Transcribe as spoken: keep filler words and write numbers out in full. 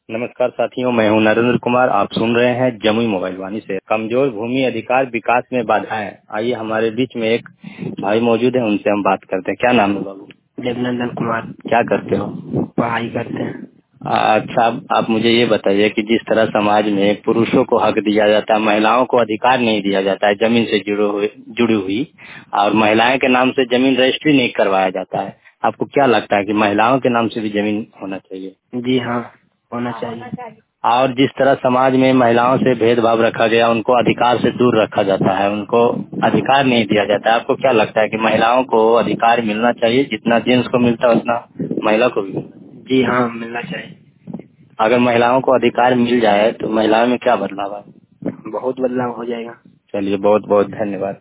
नमस्कार साथियों, मैं हूं नरेंद्र कुमार। आप सुन रहे हैं जमुई मोबाइल वाणी से। कमजोर भूमि अधिकार विकास में बाधाएं। आइए, हमारे बीच में एक भाई मौजूद है, उनसे हम बात करते हैं। क्या नाम है बाबू? देवनंदन कुमार। क्या करते हो? पढ़ाई करते हैं। अच्छा, आप, आप मुझे ये बताइए कि जिस तरह समाज में पुरुषों को हक दिया जाता है, महिलाओं को अधिकार नहीं दिया जाता है जमीन से जुड़े हुए जुड़ी हुई, और महिलाएं के नाम से जमीन रजिस्ट्री नहीं करवाया जाता है, आपको क्या लगता है कि महिलाओं के नाम से भी जमीन होना चाहिए? जी हाँ, होना चाहिए। और जिस तरह समाज में महिलाओं से भेदभाव रखा गया, उनको अधिकार से दूर रखा जाता है, उनको अधिकार नहीं दिया जाता है, आपको क्या लगता है कि महिलाओं को अधिकार मिलना चाहिए? जितना जेंट्स को मिलता है उतना महिला को भी मिलना चाहिए? जी हाँ, मिलना चाहिए। अगर महिलाओं को अधिकार मिल जाए तो महिलाओं में क्या बदलाव आए? बहुत बदलाव हो जाएगा। चलिए, बहुत बहुत धन्यवाद।